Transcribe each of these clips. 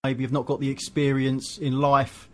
maybe have not got the experience in life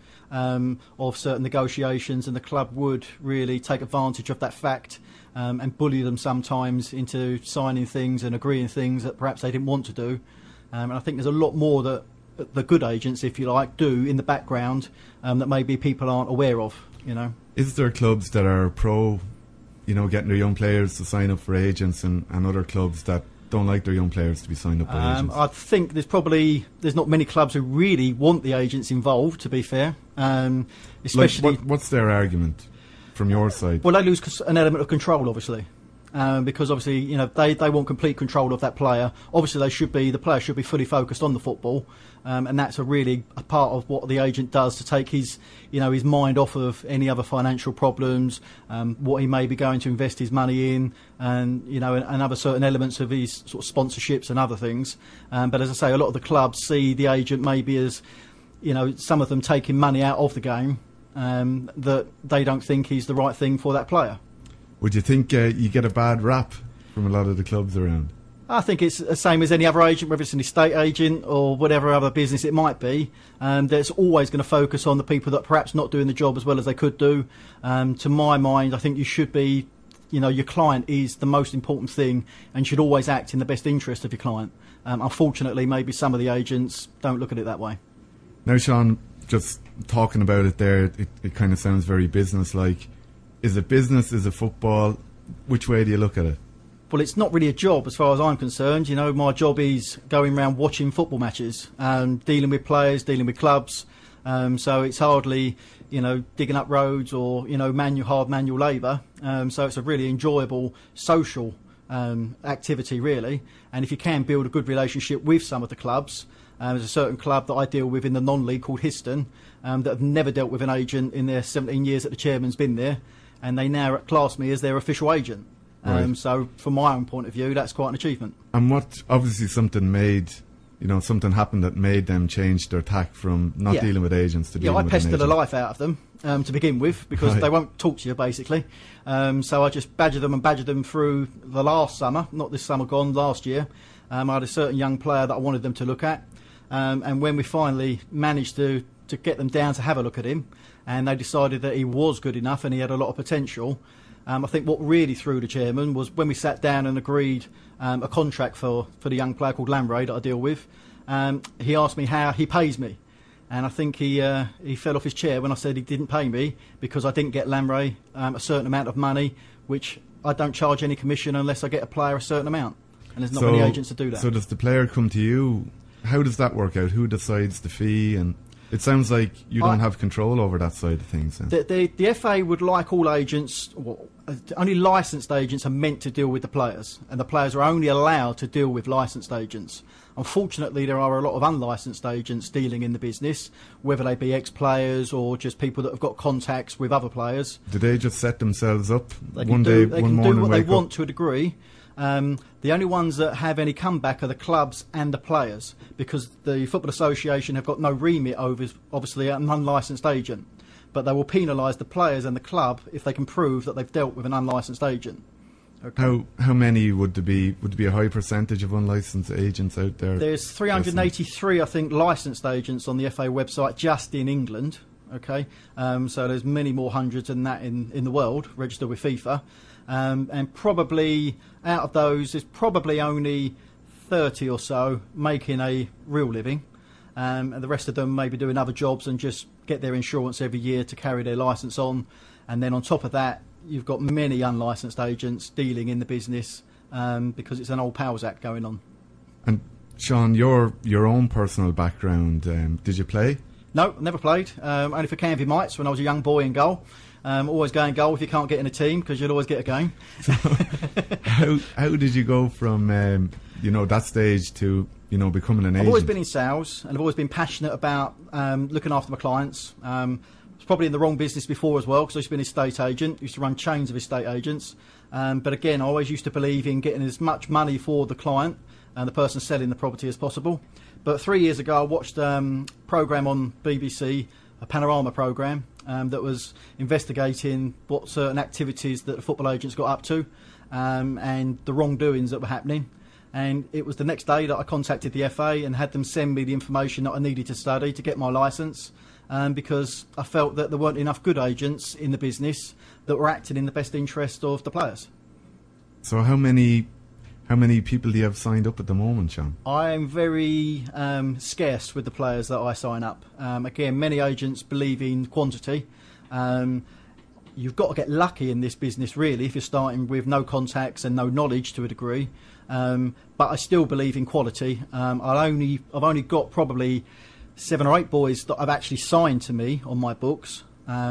of certain negotiations, and the club would really take advantage of that fact and bully them sometimes into signing things and agreeing things that perhaps they didn't want to do. And I think there's a lot more that the good agents, if you like, do in the background that maybe people aren't aware of, you know. Is there clubs that are pro, you know, getting their young players to sign up for agents, and other clubs that don't like their young players to be signed up by agents? I think there's not many clubs who really want the agents involved, to be fair. Especially, what's their argument from your side? Well, they lose an element of control, obviously. Because obviously, you know, they want complete control of that player. Obviously, the player should be fully focused on the football, and that's a part of what the agent does to take his mind off of any other financial problems, what he may be going to invest his money in, and and other certain elements of his sort of sponsorships and other things. But as I say, a lot of the clubs see the agent maybe as, some of them taking money out of the game that they don't think he's the right thing for that player. Would you think you get a bad rap from a lot of the clubs around? I think it's the same as any other agent, whether it's an estate agent or whatever other business it might be. That's always going to focus on the people that perhaps not doing the job as well as they could do. To my mind, I think you should be, your client is the most important thing and should always act in the best interest of your client. Unfortunately, maybe some of the agents don't look at it that way. Now, Sean, just talking about it there, it kind of sounds very business-like. Is it business? Is it football? Which way do you look at it? Well, it's not really a job as far as I'm concerned. My job is going around watching football matches, dealing with players, dealing with clubs. So it's hardly, digging up roads or, hard manual labour. So it's a really enjoyable social activity, really. And if you can build a good relationship with some of the clubs, there's a certain club that I deal with in the non-league called Histon that have never dealt with an agent in their 17 years that the chairman's been there. And they now class me as their official agent. Right. So from my own point of view, that's quite an achievement. And obviously something happened that made them change their tack from not dealing with agents to dealing with an agent. I pestered the life out of them to begin with, because they won't talk to you, basically. So I just badgered them through the last summer, not this summer gone, last year. I had a certain young player that I wanted them to look at. And when we finally managed to get them down to have a look at him, and they decided that he was good enough and he had a lot of potential. I think what really threw the chairman was when we sat down and agreed a contract for the young player called Lamray that I deal with. He asked me how he pays me, and I think he fell off his chair when I said he didn't pay me because I didn't get Lamray a certain amount of money, which I don't charge any commission unless I get a player a certain amount, and there's not many agents that do that. So does the player come to you? How does that work out? Who decides the fee? And it sounds like you don't have control over that side of things. The FA would like all agents, only licensed agents are meant to deal with the players, and the players are only allowed to deal with licensed agents. Unfortunately, there are a lot of unlicensed agents dealing in the business, whether they be ex-players or just people that have got contacts with other players. Do they just set themselves up They one can morning do what they wake want up? to a degree. The only ones that have any comeback are the clubs and the players, because the Football Association have got no remit over, obviously, an unlicensed agent. But they will penalise the players and the club if they can prove that they've dealt with an unlicensed agent. Okay. How many would there be? Would there be a high percentage of unlicensed agents out there? There's 383, I think, licensed agents on the FA website just in England. Okay, so there's many more hundreds than that in the world registered with FIFA. And probably out of those, there's probably only 30 or so making a real living, and the rest of them maybe doing other jobs and just get their insurance every year to carry their licence on. And then on top of that, you've got many unlicensed agents dealing in the business because it's an old Powers Act going on. And Sean, your own personal background, did you play? No, never played. Only for Canvey Mites when I was a young boy in goal. Always go in goal if you can't get in a team, because you'll always get a game. So how did you go from that stage to becoming an agent? I've always been in sales, and I've always been passionate about looking after my clients. I was probably in the wrong business before as well, because I used to be an estate agent. Used to run chains of estate agents. But again, I always used to believe in getting as much money for the client and the person selling the property as possible. But 3 years ago, I watched a programme on BBC, a Panorama programme, that was investigating what certain activities that the football agents got up to and the wrongdoings that were happening. And it was the next day that I contacted the FA and had them send me the information that I needed to study to get my licence, because I felt that there weren't enough good agents in the business that were acting in the best interest of the players. So how many people do you have signed up at the moment, Sean? I am very scarce with the players that I sign up. Again, many agents believe in quantity. You've got to get lucky in this business, really, if you're starting with no contacts and no knowledge to a degree. But I still believe in quality. I've only got probably 7 or 8 boys that I've actually signed to me on my books,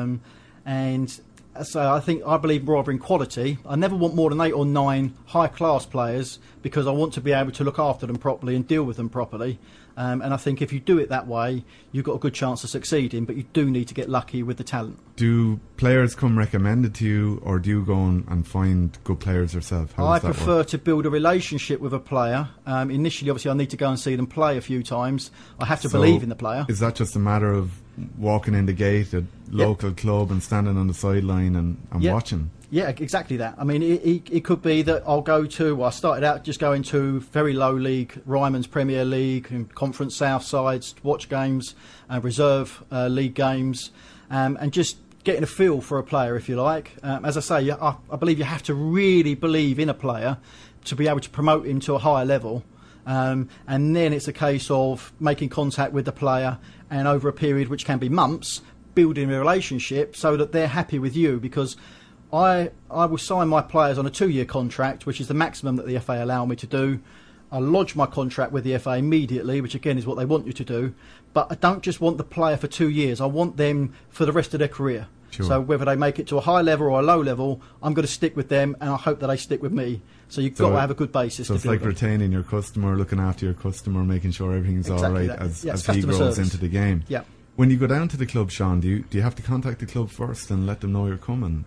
and so I believe rather in quality. I never want more than 8 or 9 high-class players, because I want to be able to look after them properly and deal with them properly. And I think if you do it that way, you've got a good chance of succeeding, but you do need to get lucky with the talent. Do players come recommended to you, or do you go and find good players yourself? I prefer to build a relationship with a player. Initially, obviously, I need to go and see them play a few times. I have to believe in the player. Is that just a matter of walking in the gate at local club and standing on the sideline and watching? Yeah, exactly that. I mean, it could be that I'll go to... Well, I started out just going to very low league, Ryman's Premier League and Conference South sides to watch games, reserve league games, and just getting a feel for a player, if you like. As I say, I believe you have to really believe in a player to be able to promote him to a higher level. And then it's a case of making contact with the player, and over a period which can be months, building a relationship so that they're happy with you, because I will sign my players on a 2-year contract, which is the maximum that the FA allow me to do. I lodge my contract with the FA immediately, which again is what they want you to do. But I don't just want the player for 2 years. I want them for the rest of their career. Sure. So whether they make it to a high level or a low level, I'm going to stick with them, and I hope that they stick with me. So you've got to have a good basis. So it's like retaining your customer, looking after your customer, making sure everything's all right as he grows into the game. Yeah. When you go down to the club, Sean, do you have to contact the club first and let them know you're coming?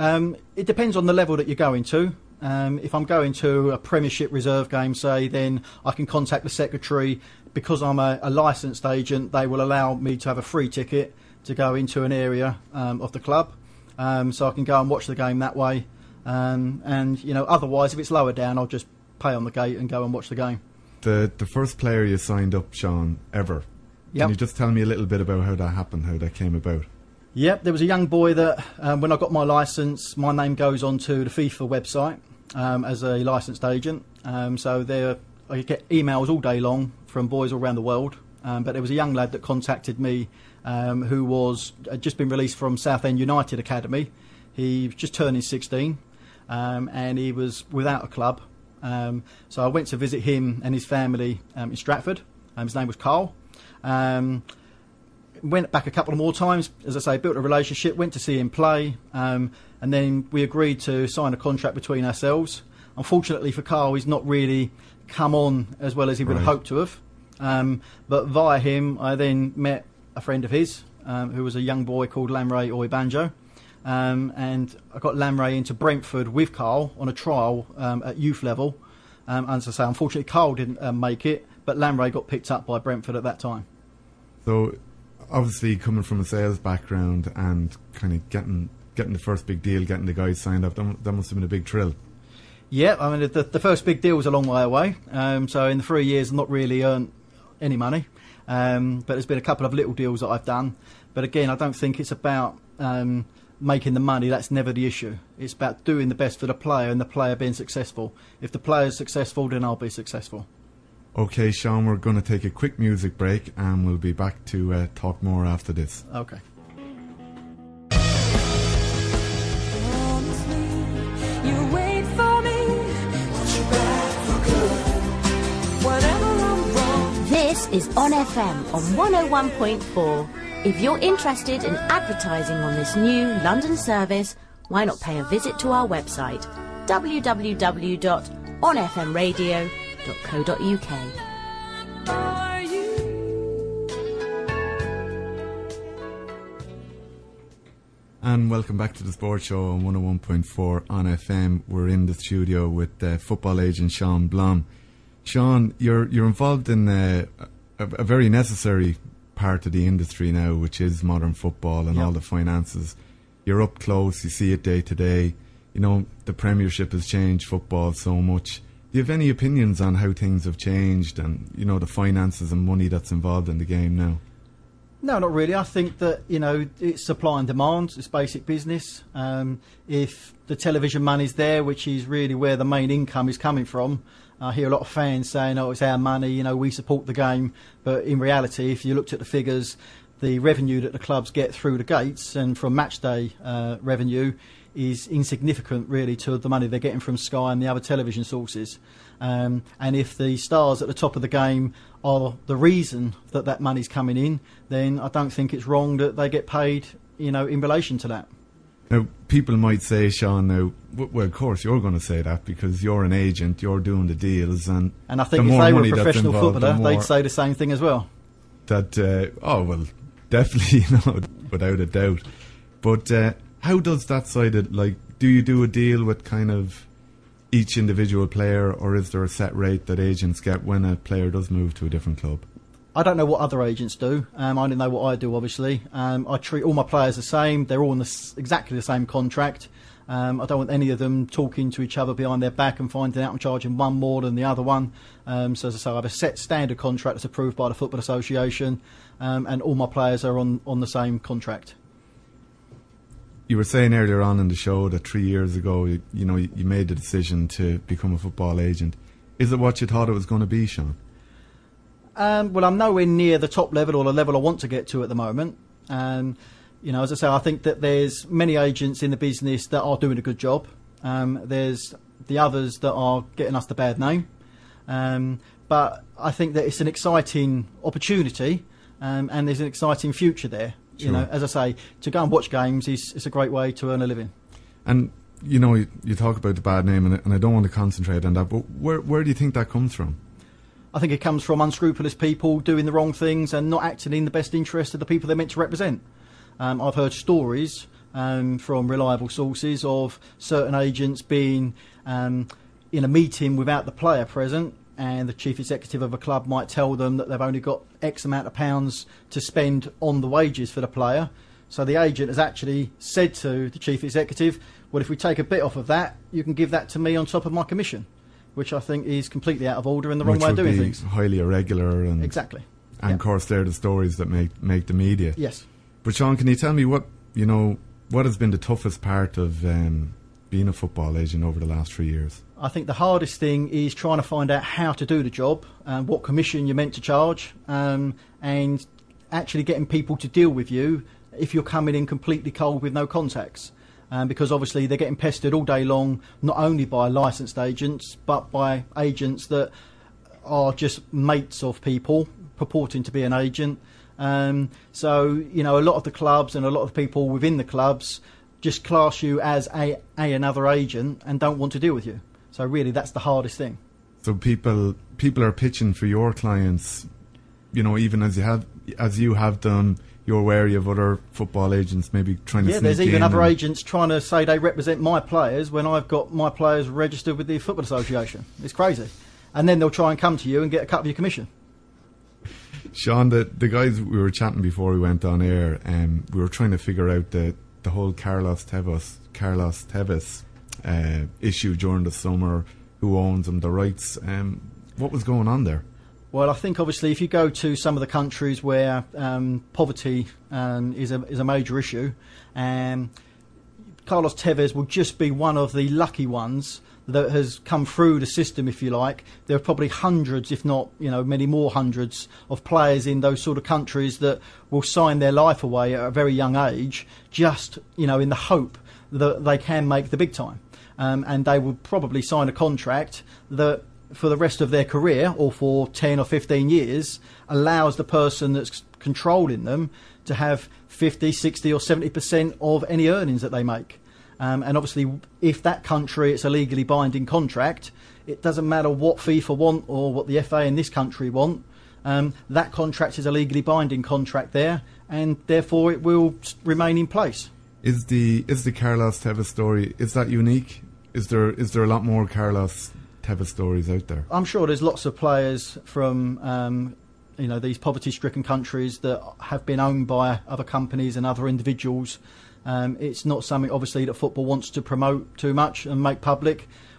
It depends on the level that you're going to. If I'm going to a Premiership reserve game, say, then I can contact the secretary. Because I'm a licensed agent, they will allow me to have a free ticket to go into an area of the club, so I can go and watch the game that way. And otherwise, if it's lower down, I'll just pay on the gate and go and watch the game. The first player you signed up, Sean, ever. Yep. Can you just tell me a little bit about how that happened, how that came about? Yep, there was a young boy that, when I got my licence, my name goes onto the FIFA website as a licensed agent. So there, I get emails all day long from boys all around the world. But there was a young lad that contacted me who had just been released from Southend United Academy. He was just turning 16, and he was without a club. So I went to visit him and his family in Stratford. His name was Carl. Went back a couple of more times, as I say, built a relationship, went to see him play, and then we agreed to sign a contract between ourselves. Unfortunately for Carl, he's not really come on as well as he would have hoped to have. But via him, I then met a friend of his, who was a young boy called Lamray Oibanjo. And I got Lamray into Brentford with Carl on a trial at youth level. And as I say, unfortunately, Carl didn't make it, but Lamray got picked up by Brentford at that time. So, obviously, coming from a sales background and kind of getting the first big deal, getting the guys signed up, that must have been a big thrill. Yeah, I mean, the first big deal was a long way away. So in the 3 years, I've not really earned any money. But there's been a couple of little deals that I've done. But again, I don't think it's about making the money. That's never the issue. It's about doing the best for the player and the player being successful. If the player's successful, then I'll be successful. Okay, Sean, we're going to take a quick music break and we'll be back to talk more after this. Okay. This is On FM on 101.4. If you're interested in advertising on this new London service, why not pay a visit to our website, www.onfmradio.co.uk. And welcome back to the Sports Show on 101.4 on FM. We're in the studio with football agent Sean Blom. Sean, you're involved in a very necessary part of the industry now, which is modern football and all the finances. You're up close, you see it day to day. You know, the Premiership has changed football so much. Do you have any opinions on how things have changed and, you know, the finances and money that's involved in the game now? No, not really. I think that, you know, it's supply and demand. It's basic business. If the television money's there, which is really where the main income is coming from, I hear a lot of fans saying, oh, it's our money, you know, we support the game. But in reality, if you looked at the figures, the revenue that the clubs get through the gates and from match day revenue is insignificant, really, to the money they're getting from Sky and the other television sources. And if the stars at the top of the game are the reason that that money's coming in, then I don't think it's wrong that they get paid, you know, in relation to that. Now, people might say, Sean, now, well, of course you're going to say that because you're an agent, you're doing the deals, and I think if they were a professional footballer, they'd say the same thing as well. That, oh, well, definitely, you know, without a doubt. But how does that side of, like, do you do a deal with kind of each individual player, or is there a set rate that agents get when a player does move to a different club? I don't know what other agents do. I only know what I do, obviously. I treat all my players the same. They're all on exactly the same contract. I don't want any of them talking to each other behind their back and finding out I'm charging one more than the other one. So as I say, I have a set standard contract that's approved by the Football Association, and all my players are on the same contract. You were saying earlier on in the show that 3 years ago, you know, you made the decision to become a football agent. Is it what you thought it was going to be, Sean? Well, I'm nowhere near the top level or the level I want to get to at the moment. You know, as I say, I think that there's many agents in the business that are doing a good job. There's the others that are getting us the bad name. But I think that it's an exciting opportunity, and there's an exciting future there. Sure. You know, as I say, to go and watch games is a great way to earn a living. And, you know, you talk about the bad name, and I don't want to concentrate on that, but where do you think that comes from? I think it comes from unscrupulous people doing the wrong things and not acting in the best interest of the people they're meant to represent. I've heard stories from reliable sources of certain agents being in a meeting without the player present, and the chief executive of a club might tell them that they've only got X amount of pounds to spend on the wages for the player. So the agent has actually said to the chief executive, well, if we take a bit off of that, you can give that to me on top of my commission, which I think is completely out of order and the wrong way of doing things. Highly irregular. And exactly. And of course, they're the stories that make the media. Yes. But Sean, can you tell me what has been the toughest part of being a football agent over the last 3 years? I think the hardest thing is trying to find out how to do the job, what commission you're meant to charge, and actually getting people to deal with you if you're coming in completely cold with no contacts. Because obviously they're getting pestered all day long, not only by licensed agents, but by agents that are just mates of people purporting to be an agent. So, you know, a lot of the clubs and a lot of the people within the clubs just class you as another agent and don't want to deal with you. So really, that's the hardest thing. So people are pitching for your clients, you know, even as you have done. You're wary of other football agents maybe trying to sneak in. Yeah, there's even other agents trying to say they represent my players when I've got my players registered with the Football Association. It's crazy. And then they'll try and come to you and get a cut of your commission. Sean, the guys we were chatting before we went on air, we were trying to figure out the whole Carlos Tevez issue during the summer, who owns them, the rights. What was going on there? Well, I think obviously if you go to some of the countries where poverty is a major issue, Carlos Tevez will just be one of the lucky ones that has come through the system, if you like. There are probably hundreds, if not, you know, many more hundreds of players in those sort of countries that will sign their life away at a very young age, just, you know, in the hope that they can make the big time. And they will probably sign a contract that for the rest of their career, or for 10 or 15 years, allows the person that's controlling them to have 50, 60 or 70% of any earnings that they make. And obviously, if that country, it's a legally binding contract, it doesn't matter what FIFA want or what the FA in this country want. That contract is a legally binding contract there, and therefore it will remain in place. Is the Carlos Tevez story, is that unique? Is there a lot more Carlos Tevez stories out there? I'm sure there's lots of players from these poverty-stricken countries that have been owned by other companies and other individuals. It's not something obviously that football wants to promote too much and make public.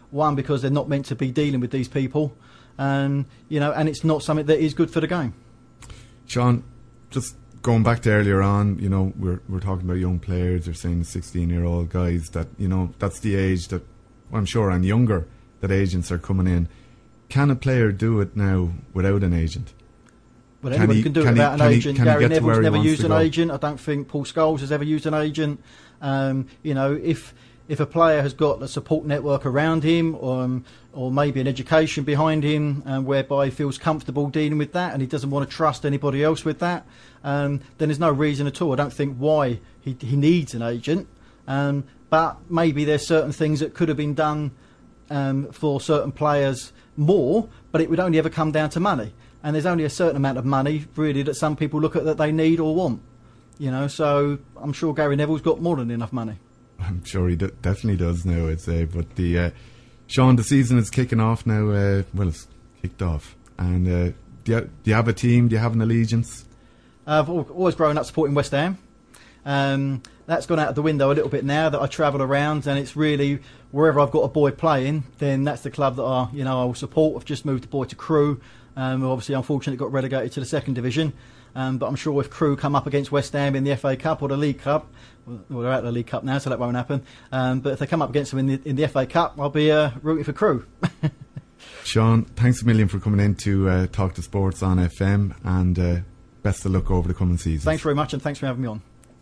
One, because they're not meant to be dealing with these people, and it's not something that is good for the game. Sean, just going back to earlier on, we're talking about young players. They're saying 16-year-old guys that that's the age that I'm sure and younger that agents are coming in. Can a player do it now without an agent? Well, anybody can do it without an agent. Gary Neville's never used an agent. I don't think Paul Scholes has ever used an agent. If a player has got a support network around him, or maybe an education behind him, whereby he feels comfortable dealing with that, and he doesn't want to trust anybody else with that, then there's no reason at all. I don't think why he needs an agent. But maybe there's certain things that could have been done for certain players more, but it would only ever come down to money. And there's only a certain amount of money, really, that some people look at that they need or want. So I'm sure Gary Neville's got more than enough money. I'm sure he definitely does now, I'd say. But Sean, the season is kicking off now. It's kicked off. And do you have a team? Do you have an allegiance? I've always grown up supporting West Ham. That's gone out of the window a little bit now that I travel around, and it's really wherever I've got a boy playing, then that's the club that I will support. I've just moved a boy to Crewe. Obviously, unfortunately, got relegated to the second division. But I'm sure if Crewe come up against West Ham in the FA Cup or the League Cup, well, they're out of the League Cup now, so that won't happen. But if they come up against them in the FA Cup, I'll be rooting for Crewe. Sean, thanks a million for coming in to talk to Sports on FM, and best of luck over the coming season. Thanks very much, and thanks for having me on.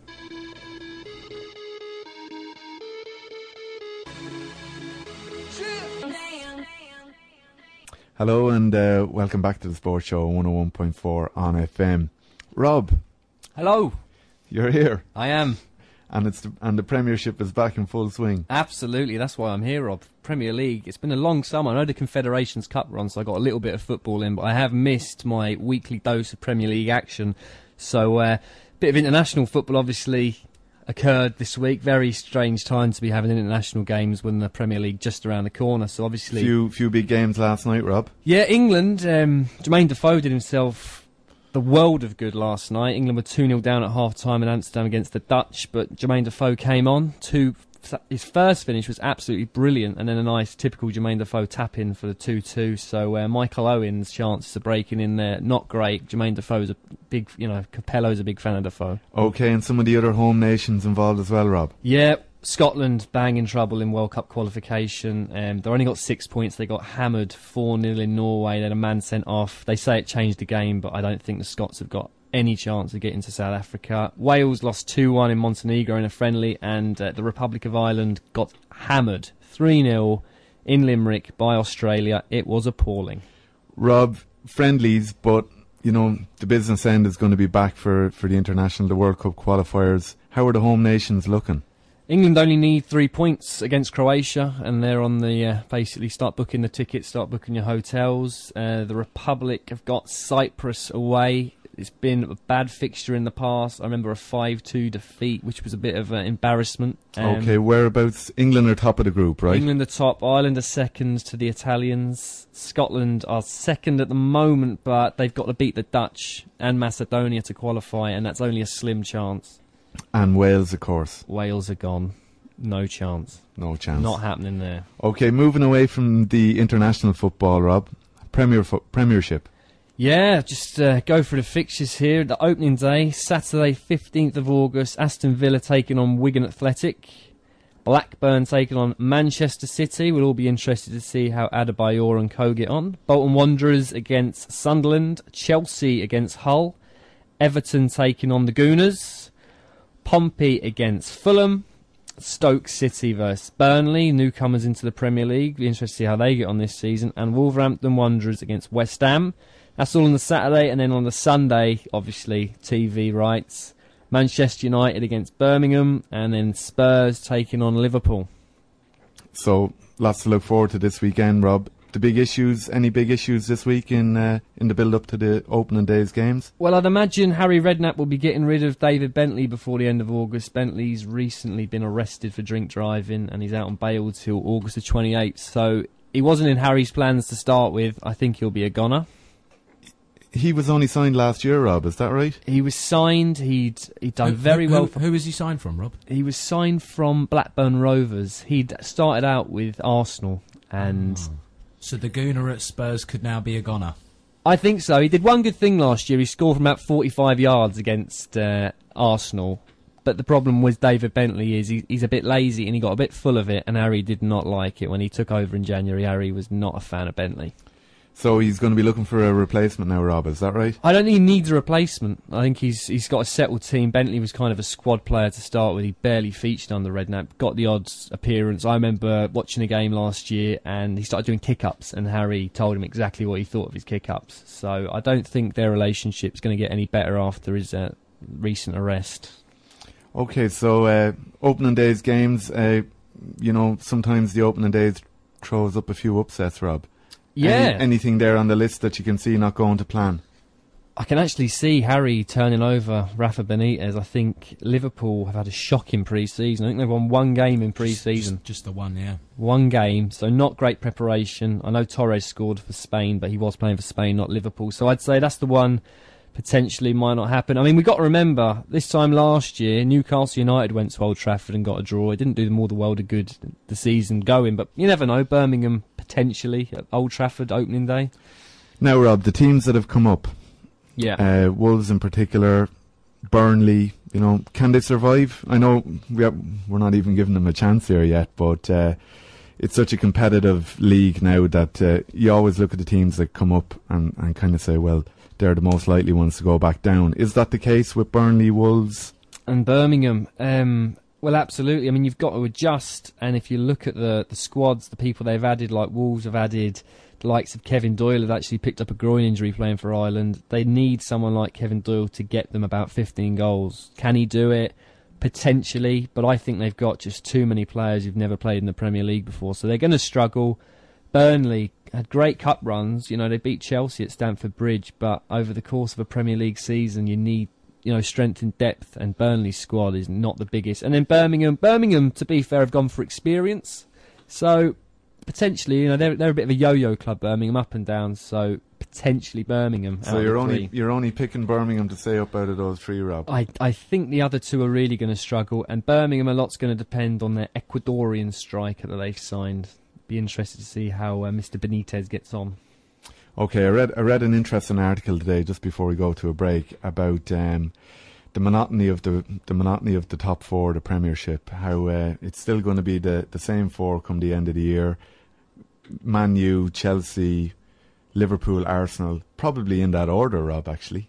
Hello and welcome back to the Sports Show 101.4 on FM. Rob. Hello. You're here. I am. And the Premiership is back in full swing. Absolutely, that's why I'm here, Rob. Premier League. It's been a long summer. I know the Confederations Cup run, so I got a little bit of football in, but I have missed my weekly dose of Premier League action. So a bit of international football obviously occurred this week. Very strange time to be having international games when the Premier League just around the corner. So obviously, few big games last night, Rob. Yeah, England. Jermaine Defoe did himself the world of good last night. England were 2-0 down at half time in Amsterdam against the Dutch, but Jermaine Defoe came on. His first finish was absolutely brilliant, and then a nice typical Jermaine Defoe tap in for the 2-2. So Michael Owen's chances of breaking in there, not great. Jermaine Defoe's a big, Capello's a big fan of Defoe. Okay, and some of the other home nations involved as well, Rob. Yeah, Scotland bang in trouble in World Cup qualification. They only got 6 points. They got hammered 4-0 in Norway. They had a man sent off. They say it changed the game, but I don't think the Scots have got any chance of getting to South Africa. Wales lost 2-1 in Montenegro in a friendly, and the Republic of Ireland got hammered 3-0 in Limerick by Australia. It was appalling. Rob, friendlies, but the business end is going to be back for the World Cup qualifiers. How are the home nations looking? England only need 3 points against Croatia, and they're on the basically start booking the tickets, start booking your hotels. The Republic have got Cyprus away. It's been a bad fixture in the past. I remember a 5-2 defeat, which was a bit of an embarrassment. Okay, whereabouts? England are top of the group, right? England are top. Ireland are second to the Italians. Scotland are second at the moment, but they've got to beat the Dutch and Macedonia to qualify, and that's only a slim chance. And Wales, of course. Wales are gone. No chance. No chance. Not happening there. Okay, moving away from the international football, Rob. Premiership. Yeah, just go for the fixtures here. The opening day, Saturday 15th of August, Aston Villa taking on Wigan Athletic. Blackburn taking on Manchester City. We'll all be interested to see how Adebayor and co get on. Bolton Wanderers against Sunderland. Chelsea against Hull. Everton taking on the Gooners. Pompey against Fulham. Stoke City versus Burnley, newcomers into the Premier League. Be interested to see how they get on this season. And Wolverhampton Wanderers against West Ham. That's all on the Saturday, and then on the Sunday, obviously, TV rights. Manchester United against Birmingham, and then Spurs taking on Liverpool. So, lots to look forward to this weekend, Rob. The big issues, any big issues this week in the build-up to the opening day's games? Well, I'd imagine Harry Redknapp will be getting rid of David Bentley before the end of August. Bentley's recently been arrested for drink driving, and he's out on bail till August the 28th. So, he wasn't in Harry's plans to start with. I think he'll be a goner. He was only signed last year, Rob, is that right? He was signed, he'd done very well. Who was he signed from, Rob? He was signed from Blackburn Rovers. He'd started out with Arsenal, And so the Gooner at Spurs could now be a goner. I think so. He did one good thing last year. He scored from about 45 yards against Arsenal. But the problem with David Bentley is he's a bit lazy and he got a bit full of it, and Harry did not like it. When he took over in January, Harry was not a fan of Bentley. So he's going to be looking for a replacement now, Rob, is that right? I don't think he needs a replacement. I think he's got a settled team. Bentley was kind of a squad player to start with. He barely featured on the Redknapp, got the odds appearance. I remember watching a game last year and he started doing kick-ups, and Harry told him exactly what he thought of his kick-ups. So I don't think their relationship's going to get any better after his recent arrest. Okay, so opening day's games, sometimes the opening days throws up a few upsets, Rob. Yeah. Anything there on the list that you can see not going to plan? I can actually see Harry turning over Rafa Benitez. I think Liverpool have had a shocking pre-season. I think they've won one game in pre-season. Just the one, yeah. One game, so not great preparation. I know Torres scored for Spain, but he was playing for Spain, not Liverpool. So I'd say that's the one potentially might not happen. I mean, we've got to remember, this time last year, Newcastle United went to Old Trafford and got a draw. It didn't do them all the world of good the season going, but you never know. Birmingham, potentially, at Old Trafford opening day. Now, Rob, the teams that have come up, Wolves in particular, Burnley, can they survive? I know we're not even giving them a chance here yet, but it's such a competitive league now that you always look at the teams that come up and kind of say, well, they're the most likely ones to go back down. Is that the case with Burnley, Wolves? And Birmingham? Well, absolutely. I mean, you've got to adjust, and if you look at the squads, the people they've added, like Wolves have added, the likes of Kevin Doyle have actually picked up a groin injury playing for Ireland. They need someone like Kevin Doyle to get them about 15 goals. Can he do it? Potentially, but I think they've got just too many players who've never played in the Premier League before, so they're going to struggle. Burnley had great cup runs. They beat Chelsea at Stamford Bridge, but over the course of a Premier League season, you need strength and depth, and Burnley's squad is not the biggest. And then Birmingham, to be fair, have gone for experience. So potentially, they're a bit of a yo-yo club, Birmingham, up and down. So potentially Birmingham. So you're only picking Birmingham to say up out of those three, Rob. I think the other two are really going to struggle, and Birmingham, a lot's going to depend on their Ecuadorian striker that they've signed. Be interested to see how Mr. Benitez gets on. Okay, I read an interesting article today just before we go to a break about the monotony of the top four of the Premiership. How it's still going to be the same four come the end of the year: Man U, Chelsea, Liverpool, Arsenal. Probably in that order, Rob. Actually,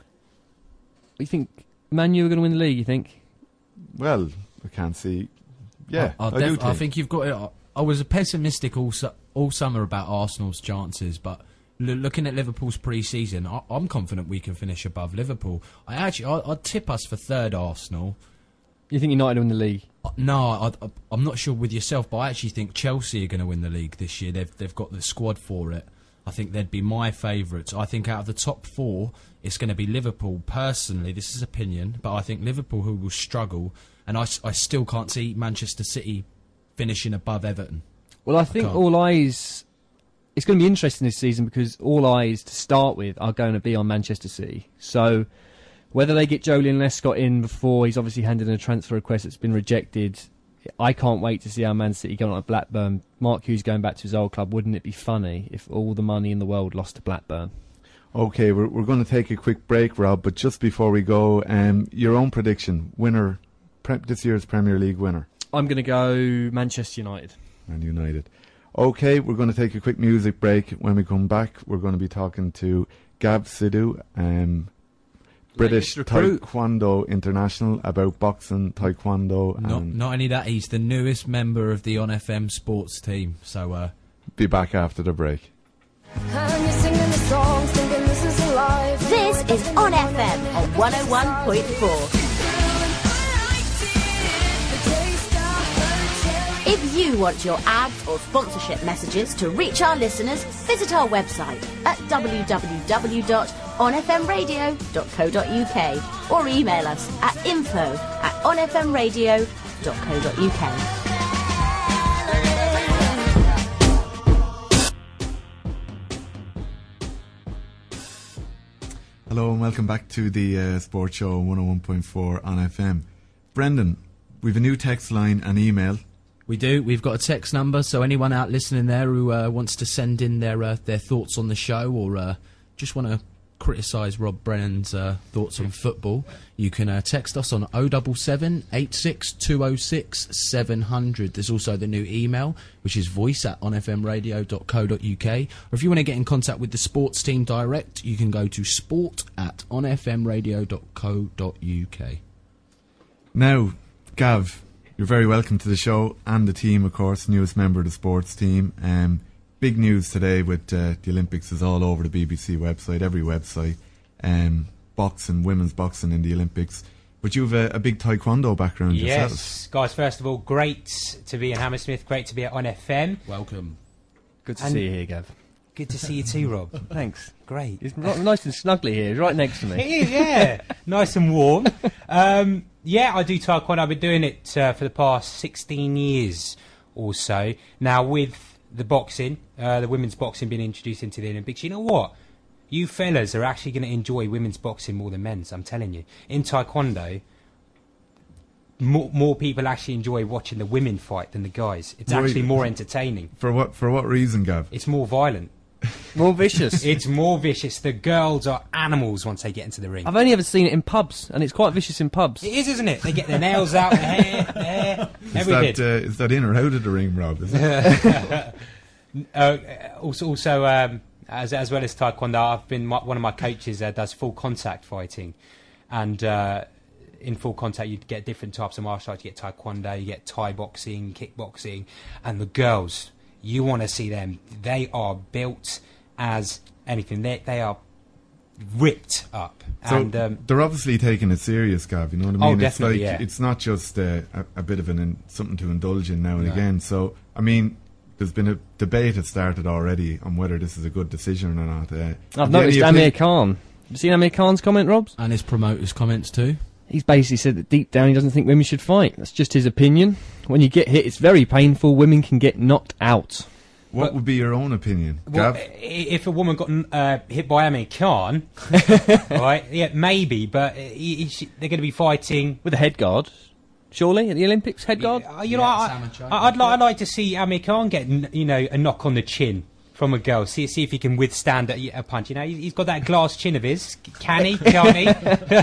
you think Man U are going to win the league? You think? Well, I can't see. Yeah, I think you've got it. I was pessimistic all summer about Arsenal's chances, but looking at Liverpool's pre-season, I'm confident we can finish above Liverpool. I'd tip us for third, Arsenal. You think United win the league? No, I'm not sure with yourself, but I actually think Chelsea are going to win the league this year. They've got the squad for it. I think they'd be my favourites. I think out of the top four, it's going to be Liverpool. Personally, this is opinion, but I think Liverpool who will struggle, and I still can't see Manchester City finishing above Everton. Well, I think all eyes... It's going to be interesting this season because all eyes, to start with, are going to be on Manchester City. So whether they get Joleon Lescott in before he's obviously handed in a transfer request that's been rejected, I can't wait to see how Man City go on at Blackburn. Mark Hughes going back to his old club. Wouldn't it be funny if all the money in the world lost to Blackburn? Okay, we're going to take a quick break, Rob, but just before we go, your own prediction, winner, this year's Premier League winner. I'm going to go Manchester United. Man United. Okay, we're going to take a quick music break. When we come back, we're going to be talking to Gav Sidhu, British Taekwondo International, about boxing, Taekwondo. Not only that, he's the newest member of the On FM sports team. So be back after the break. This is On FM on 101.4. If you want your ads or sponsorship messages to reach our listeners, visit our website at www.onfmradio.co.uk or email us at info@onfmradio.co.uk. Hello and welcome back to the Sports Show 101.4 on FM. Brendan, we've a new text line and email. We do. We've got a text number, so anyone out listening there who wants to send in their thoughts on the show or just want to criticise Rob Brennan's thoughts on football, you can text us on 077 86 206 700. There's also the new email, which is voice@onfmradio.co.uk. Or if you want to get in contact with the sports team direct, you can go to sport@onfmradio.co.uk. Now, Gav, you're very welcome to the show, and the team, of course, newest member of the sports team. Big news today with the Olympics is all over the BBC website, every website. Boxing, women's boxing in the Olympics. But you have a big taekwondo background yourself. Yes, guys, first of all, great to be in Hammersmith, great to be on FM. Welcome. Good to see you here, Gav. Good to see you too, Rob. Thanks. Great. It's nice and snuggly here. It's right next to me. It is, yeah. Nice and warm. Yeah, I do taekwondo. I've been doing it for the past 16 years or so. Now, with the boxing, the women's boxing being introduced into the Olympics, you know what? You fellas are actually going to enjoy women's boxing more than men's, I'm telling you. In taekwondo, more people actually enjoy watching the women fight than the guys. It's actually more entertaining. For what reason, Gav? It's more violent. More vicious. It's more vicious. The girls are animals once they get into the ring. I've only ever seen it in pubs, and it's quite vicious in pubs. It is, isn't it? They get their nails out, their hair, everything. Is that in or out of the ring, Rob? Is it? Also, as well as taekwondo, I've been one of my coaches does full contact fighting, and in full contact you get different types of martial arts. You get taekwondo, you get Thai boxing, kickboxing, and the girls, you want to see them. They are built as anything. They are ripped up. So And they're obviously taking it serious, Gav. You know what I mean? Definitely, it's like it's not just a bit of something to indulge in now and again. So I mean, there's been a debate that started already on whether this is a good decision or not. I've noticed Amir Khan. You seen Amir Khan's comment, Robs? And his promoters' comments too. He's basically said that deep down he doesn't think women should fight. That's just his opinion. When you get hit, it's very painful. Women can get knocked out. What would be your own opinion, well, Gav? if a woman got hit by Amir Khan, right? Yeah, maybe, but they're going to be fighting With a head guard. Surely, at the Olympics, head guard? You know, I'd like to see Amir Khan get a knock on the chin from a girl. See if he can withstand a punch. You know, he's got that glass chin of his. Can he? Can't he?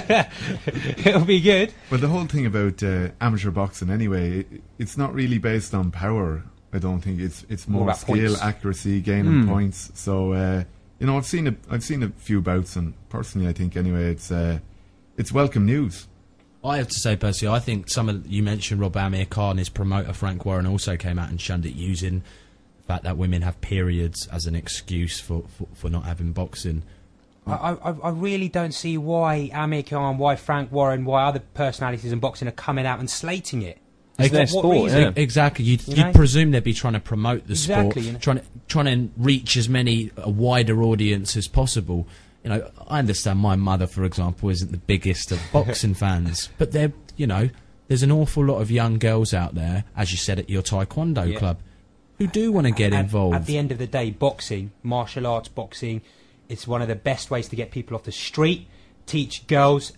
It'll be good. Well, the whole thing about amateur boxing, anyway, it's not really based on power. I don't think it's more about skill, points. accuracy, gaining points. So I've seen a few bouts, and personally, I think anyway, it's welcome news. I have to say, Percy, I think you mentioned Rob Amir Khan, his promoter Frank Warren also came out and shunned it, using the fact that women have periods as an excuse for not having boxing. I really don't see why Amir Khan, why Frank Warren, why other personalities in boxing are coming out and slating it. It's their sport, yeah. Exactly. You'd know? presume they'd be trying to promote the sport, Exactly, you know. trying to reach as many a wider audience as possible. You know, I understand my mother, for example, isn't the biggest of boxing fans, but there's an awful lot of young girls out there, as you said at your taekwondo club, who do want to get involved. At the end of the day, boxing, martial arts boxing, it's one of the best ways to get people off the street, teach girls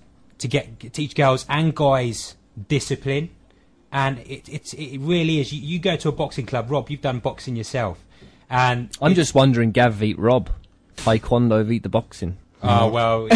and guys discipline. And it really is. You go to a boxing club, Rob. You've done boxing yourself, and I'm just wondering, Gav beat Rob. Taekwondo beat the boxing. Oh well,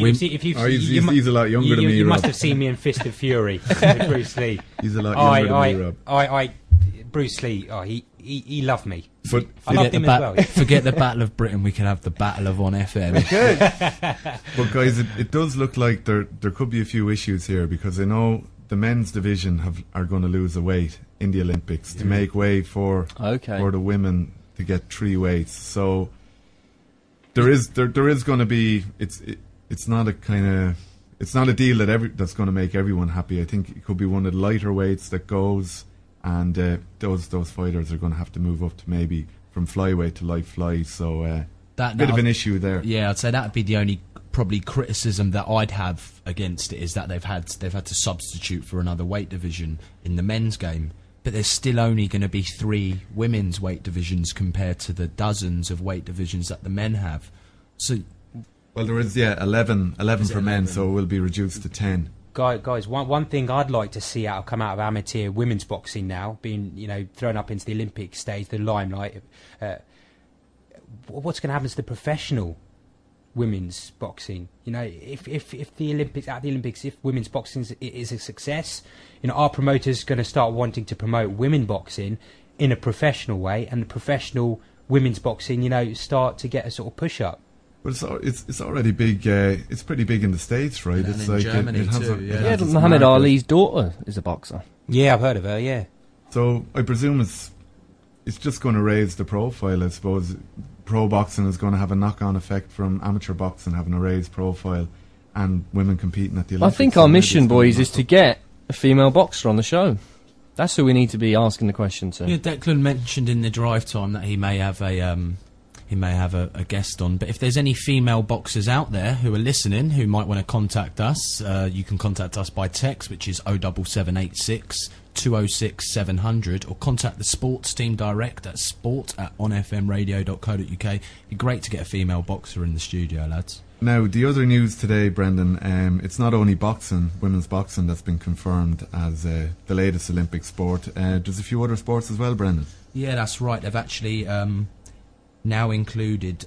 He's a lot younger than me. You Rob. must have seen me in Fist of Fury with Bruce Lee. He's a lot younger than me, Rob. Bruce Lee. Oh, he loved me. But I loved him as well. Forget the Battle of Britain. We can have the Battle of On FM. But guys, it does look like there could be a few issues here, because I know the men's division are going to lose a weight in the Olympics to make way for the women to get 3 weights. So there is going to be it's not a deal that's going to make everyone happy. I think it could be one of the lighter weights that goes, and those fighters are going to have to move up to maybe from flyweight to light fly. So bit of an issue there. Yeah, I'd say that'd be the only probably criticism that I'd have against it, is that they've had to substitute for another weight division in the men's game. But there's still only going to be 3 women's weight divisions compared to the dozens of weight divisions that the men have. So, well, there is 11 for men, so it will be reduced to 10. guys, one thing I'd like to see come out of amateur women's boxing now, being thrown up into the Olympic stage, the limelight. What's going to happen to the professional women's boxing? If the Olympics, if women's boxing is a success, our promoters going to start wanting to promote women boxing in a professional way, and the professional women's boxing, start to get a sort of push up. But it's already big. It's pretty big in the States, right? And it's in like Germany too. Yeah, Muhammad Ali's daughter is a boxer. Yeah, I've heard of her. Yeah. So I presume it's just going to raise the profile. I suppose pro boxing is going to have a knock-on effect from amateur boxing having a raised profile, and women competing at the Olympics. I think our mission, boys, is to get a female boxer on the show. That's who we need to be asking the question to. Yeah, Declan mentioned in the drive time that he may have a guest on. But if there's any female boxers out there who are listening who might want to contact us, you can contact us by text, which is 07786 206 700, or contact the sports team direct at sport@onfmradio.co.uk. It'd be great to get a female boxer in the studio, lads. Now, the other news today, Brendan, it's not only boxing, women's boxing, that's been confirmed as the latest Olympic sport. There's a few other sports as well, Brendan. Yeah, that's right. They've actually now included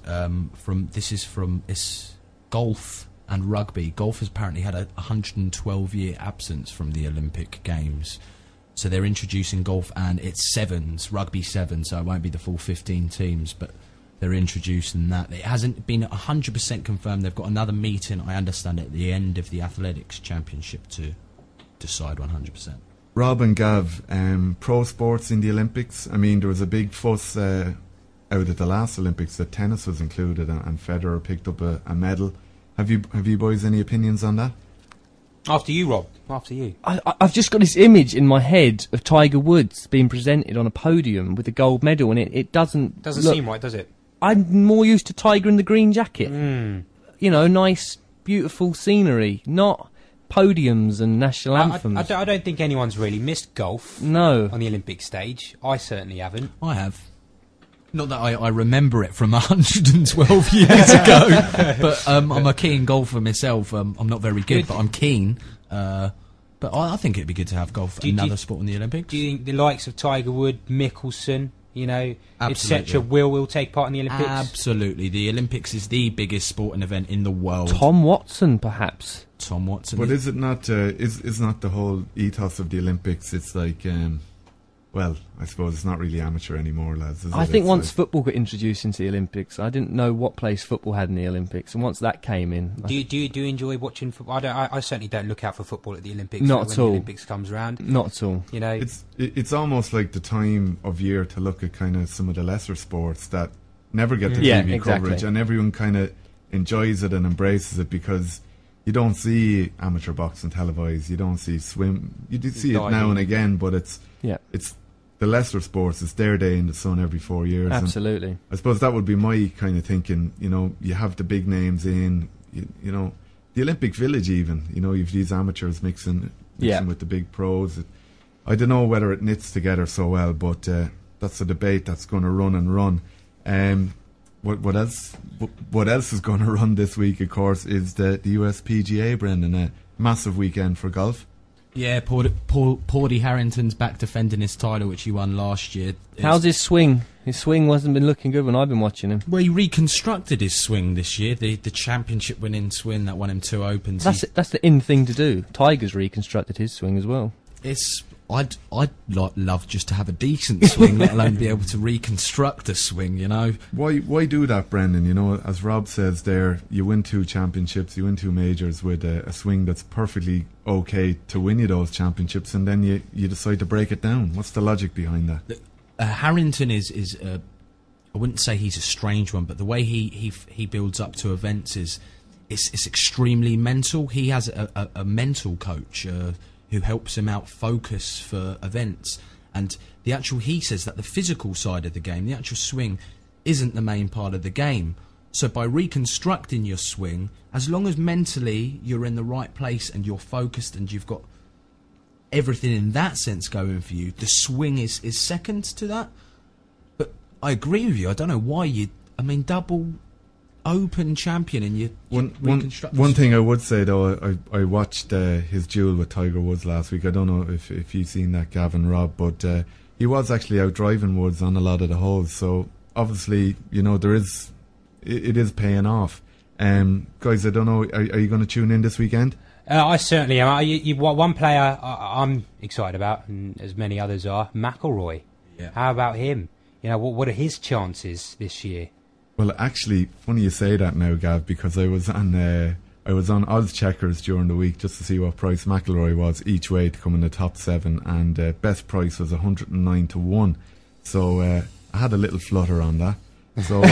it's golf and rugby. Golf has apparently had a 112-year absence from the Olympic Games. So they're introducing golf, and it's sevens, rugby sevens, so it won't be the full 15 teams, but they're introducing that. It hasn't been 100% confirmed. They've got another meeting, I understand, at the end of the Athletics Championship to decide 100%. Rob and Gav, pro sports in the Olympics. I mean, there was a big fuss out at the last Olympics that tennis was included, and Federer picked up a medal. Have you boys any opinions on that? After you, Rob. After you. I've just got this image in my head of Tiger Woods being presented on a podium with a gold medal, and it doesn't seem right, does it? I'm more used to Tiger in the green jacket. Nice, beautiful scenery, not podiums and national anthems. I don't think anyone's really missed golf. No. On the Olympic stage. I certainly haven't. I have. Not that I remember it from 112 years ago, but I'm a keen golfer myself. I'm not very good, but I'm keen. But I think it'd be good to have golf, another sport in the Olympics. Do you think the likes of Tiger Woods, Mickelson, etc. will take part in the Olympics? Absolutely. The Olympics is the biggest sporting event in the world. Tom Watson, perhaps. Tom Watson. But is it not? Is not the whole ethos of the Olympics? It's like, well, I suppose it's not really amateur anymore, lads. I think once football got introduced into the Olympics, I didn't know what place football had in the Olympics, and once that came in, do you enjoy watching football? I certainly don't look out for football at the Olympics. Not at all. When the Olympics comes around, not at all. It's almost like the time of year to look at kind of some of the lesser sports that never get the TV coverage, and everyone kind of enjoys it and embraces it because you don't see amateur boxing televised, you don't see swim, you do see it now and again, but it's the lesser sports. It's their day in the sun every 4 years. Absolutely. And I suppose that would be my kind of thinking. You have the big names in, the Olympic Village even. You've these amateurs mixing with the big pros. I don't know whether it knits together so well, but that's a debate that's going to run and run. What else is going to run this week, of course, is the USPGA, Brendan. A massive weekend for golf. Yeah, Paudy Harrington's back defending his title, which he won last year. How's his swing? His swing hasn't been looking good when I've been watching him. Well, he reconstructed his swing this year. The championship winning swing that won him 2 Opens. That's the in thing to do. Tiger's reconstructed his swing as well. I'd love just to have a decent swing, let alone be able to reconstruct a swing. Why do that, Brendan? As Rob says there, you win 2 championships, you win 2 majors with a swing that's perfectly okay to win you those championships, and then you decide to break it down. What's the logic behind that? Harrington is I wouldn't say he's a strange one, but the way he builds up to events is it's extremely mental. He has a mental coach who helps him out focus for events, and he says that the physical side of the game, the actual swing, isn't the main part of the game. So by reconstructing your swing, as long as mentally you're in the right place and you're focused and you've got everything in that sense going for you, the swing is second to that. But I agree with you. I don't know why double open champion, and you reconstruct. One thing I would say though, I watched his duel with Tiger Woods last week. I don't know if you've seen that, Gavin, Rob, but he was actually out driving Woods on a lot of the holes. So obviously, it is paying off. Guys, I don't know, are you going to tune in this weekend? I certainly am. One player I'm excited about, and as many others are, McIlroy. Yeah. How about him? What are his chances this year? Well, actually, funny you say that now, Gav, because I was on Odds Checkers during the week just to see what price McIlroy was each way to come in the top 7, and best price was 109 to 1. So I had a little flutter on that. So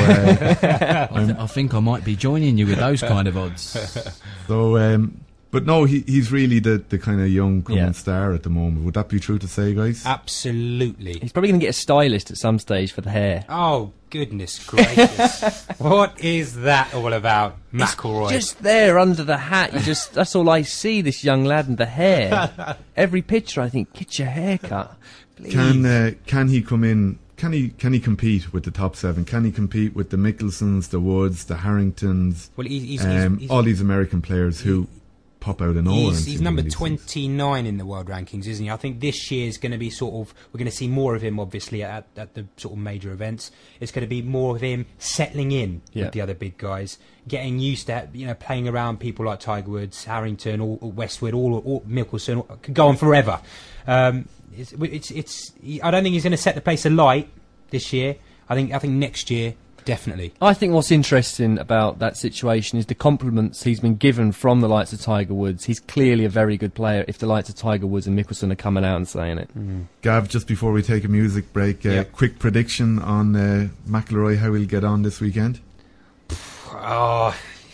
I think I might be joining you with those kind of odds. So, but no, he's really the kind of young coming star at the moment. Would that be true to say, guys? Absolutely. He's probably going to get a stylist at some stage for the hair. Oh, goodness gracious. What is that all about, McIlroy? It's just there under the hat. That's all I see, this young lad and the hair. Every picture I think, get your hair cut. Please. Can he come in? Can he compete with the top 7? Can he compete with the Mickelsons, the Woods, the Harringtons? Well, he's all these American players who pop out of nowhere. He's number 29 in the world rankings, isn't he? I think this year is going to be we're going to see more of him, obviously, at the sort of major events. It's going to be more of him settling in with the other big guys, getting used to playing around people like Tiger Woods, Harrington, or Westwood, all Mickelson. Could go on forever. I don't think he's going to set the place alight this year. I think next year, definitely. I think what's interesting about that situation is the compliments he's been given from the likes of Tiger Woods. He's clearly a very good player if the likes of Tiger Woods and Mickelson are coming out and saying it. Gav, just before we take a music break, quick prediction on McIlroy, how he'll get on this weekend? Oh,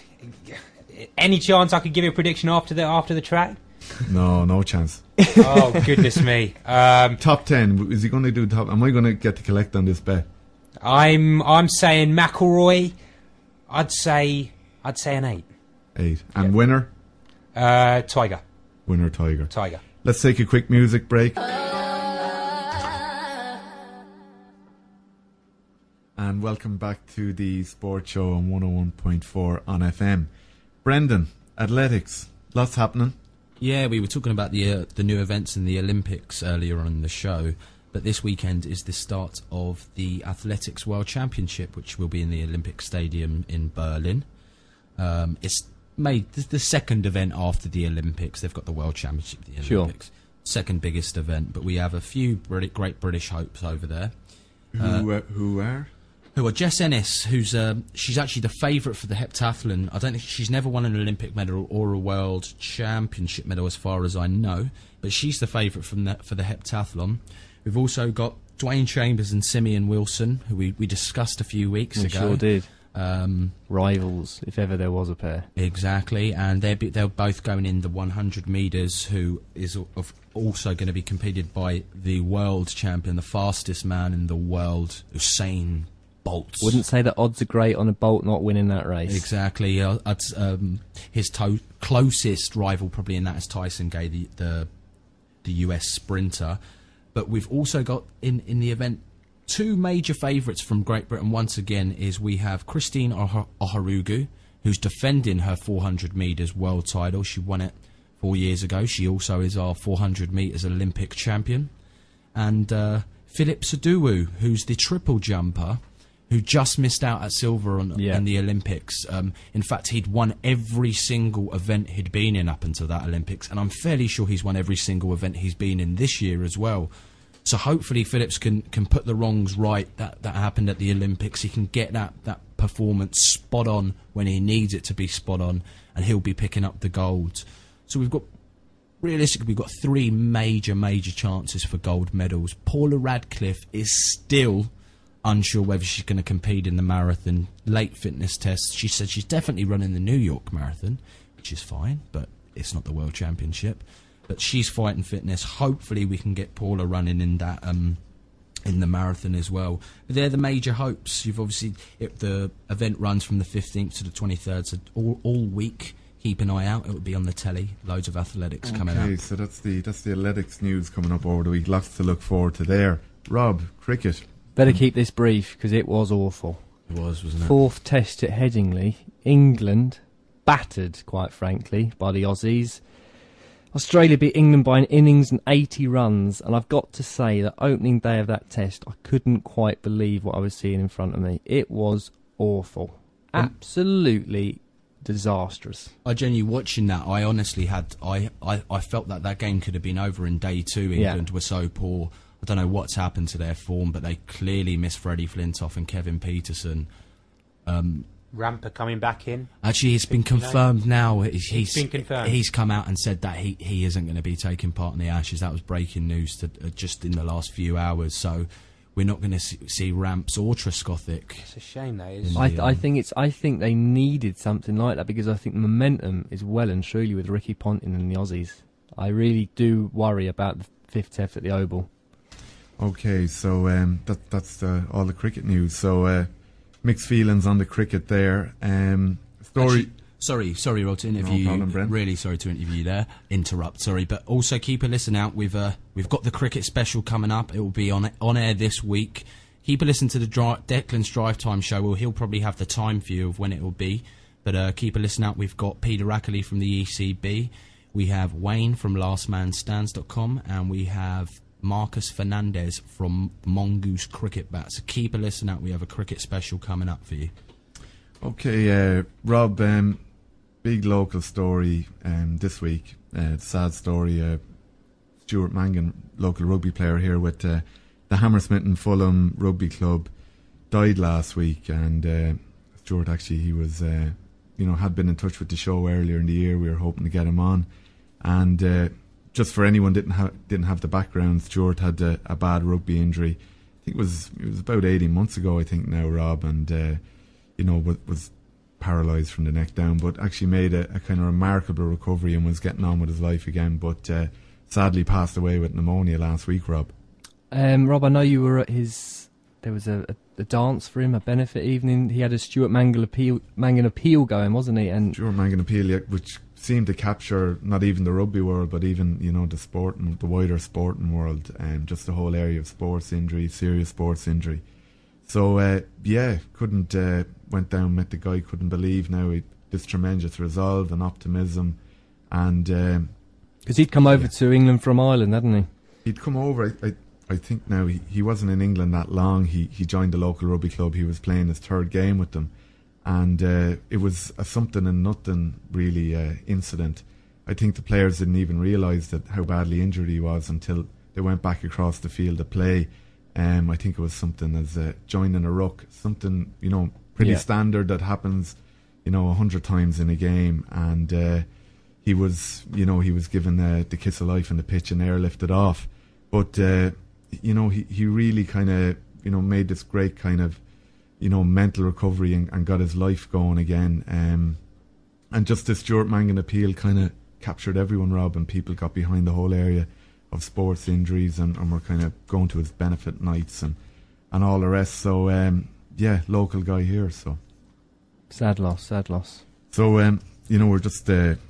any chance I could give you a prediction after the track? No chance. Oh, goodness me. Top 10. Is he going to do top? Am I going to get to collect on this bet? I'm saying McIlroy. I'd say an 8. 8. And winner? Tiger. Winner Tiger. Tiger. Let's take a quick music break. And welcome back to the Sports Show on 101.4 on FM. Brendan, athletics, lots happening. Yeah, we were talking about the new events in the Olympics earlier on in the show, but this weekend is the start of the Athletics World Championship, which will be in the Olympic Stadium in Berlin. It's made the second event after the Olympics. They've got the World Championship, the Olympics, second biggest event, but we have a few great British hopes over there. Who are? Who are Jess Ennis, she's actually the favourite for the heptathlon. I don't think she's never won an Olympic medal or a World Championship medal as far as I know, but she's the favourite for the heptathlon. We've also got Dwayne Chambers and Simeon Wilson, who we discussed a few weeks ago. Sure did. Rivals, if ever there was a pair. Exactly, and they're both going in the 100 metres, who is also going to be competed by the world champion, the fastest man in the world, Usain Bolt. Wouldn't say the odds are great on a Bolt not winning that race. Exactly. His closest rival probably in that is Tyson Gay, the US sprinter. But we've also got in the event two major favourites from Great Britain. Once again, we have Christine Oharugu, who's defending her 400 metres world title. She won it 4 years ago. She also is our 400 metres Olympic champion. And Philip Saduwu, who's the triple jumper, who just missed out at silver in the Olympics. In fact, he'd won every single event he'd been in up until that Olympics, and I'm fairly sure he's won every single event he's been in this year as well. So hopefully Phillips can put the wrongs right that happened at the Olympics. He can get that performance spot on when he needs it to be spot on, and he'll be picking up the gold. So realistically, we've got three major chances for gold medals. Paula Radcliffe is still unsure whether she's going to compete in the marathon. Late fitness tests, she said she's definitely running the New York Marathon, which is fine, but it's not the World Championship. But she's fighting fitness. Hopefully we can get Paula running in that in the marathon as well. But they're the major hopes. You've obviously, if the event runs from the 15th to the 23rd, so all week, keep an eye out. It will be on the telly. Loads of athletics coming up. Okay, so that's the athletics news coming up over the week. Lots to look forward to there. Rob, cricket. Better keep this brief, because it was awful. It was, wasn't it? 4th test at Headingley. England battered, quite frankly, by the Aussies. Australia beat England by an innings and 80 runs, and I've got to say that opening day of that test, I couldn't quite believe what I was seeing in front of me. It was awful. Absolutely disastrous. I genuinely, watching that, I honestly had, I felt that game could have been over in day 2. England were so poor. I don't know what's happened to their form, but they clearly miss Freddie Flintoff and Kevin Peterson. Ramper coming back in. Actually, it's been confirmed now. He's been confirmed. He's come out and said that he isn't going to be taking part in the Ashes. That was breaking news just in the last few hours. So we're not going to see Ramps or Trescothick. It's a shame, that is. I think they needed something like that, because I think the momentum is well and truly with Ricky Ponting and the Aussies. I really do worry about the 5th test at the Oval. Okay, so that's all the cricket news. So mixed feelings on the cricket there. Actually, sorry, Rod, to interview No problem, Brent. Really sorry to interrupt. Sorry, but also keep a listen out. We've got the cricket special coming up. It will be on air this week. Keep a listen to the Declan's Drive Time show. Well, he'll probably have the time for you of when it will be. But keep a listen out. We've got Peter Ackley from the ECB. We have Wayne from LastManStands.com, and we have Marcus Fernandez from Mongoose Cricket Bat. So keep a listen out. We have a cricket special coming up for you. Okay, Rob, big local story this week. Sad story. Stuart Mangan, local rugby player here with the Hammersmith and Fulham Rugby Club, died last week. And Stuart, actually, he was, had been in touch with the show earlier in the year. We were hoping to get him on. And just for anyone didn't have the background, Stuart had a bad rugby injury. I think it was about 18 months ago, I think now, Rob, and was paralysed from the neck down, but actually made a kind of remarkable recovery and was getting on with his life again, but sadly passed away with pneumonia last week, Rob. Rob, I know you were at there was a dance for him, a benefit evening. He had a Stuart Mangan appeal going, wasn't he? And Stuart Mangan appeal, which seemed to capture not even the rugby world, but even the sport and the wider sporting world, and just the whole area of sports injury, serious sports injury. So went down, met the guy, couldn't believe now this tremendous resolve and optimism, and because he'd come over to England from Ireland, hadn't he? He'd come over. I think now he wasn't in England that long. He joined the local rugby club. He was playing his 3rd game with them. And it was a something and nothing really incident. I think the players didn't even realise how badly injured he was until they went back across the field to play. I think it was something as joining a ruck, something pretty standard that happens 100 times in a game. And he was given the kiss of life on the pitch and airlifted off. But he really kind of made this great kind of mental recovery and got his life going again. And just this Stuart Mangan appeal kind of captured everyone, Rob, and people got behind the whole area of sports injuries and were kind of going to his benefit nights and all the rest. So, local guy here. So sad loss. So, we're just,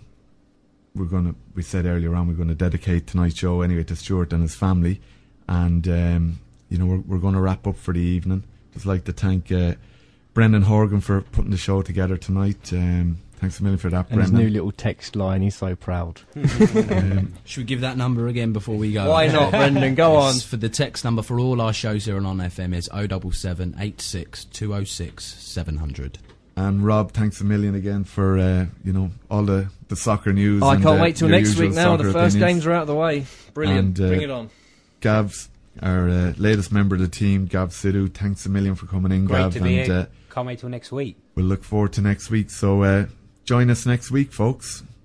we said earlier on, we're going to dedicate tonight's show anyway to Stuart and his family. And, we're going to wrap up for the evening. Just like to thank Brendan Horgan for putting the show together tonight. Thanks a million for that, and Brendan. His new little text line, he's so proud. Should we give that number again before we go? Why not, Brendan? Go on. For the text number for all our shows here on FM is 077 86 206 700. And Rob, thanks a million again for all the soccer news. I can't wait till next week now. The first games are out of the way. Brilliant. And, bring it on. Gavs, our latest member of the team, Gav Sidhu, thanks a million for coming in, Great Gav. To be here. Can't wait till next week. We'll look forward to next week. So join us next week, folks.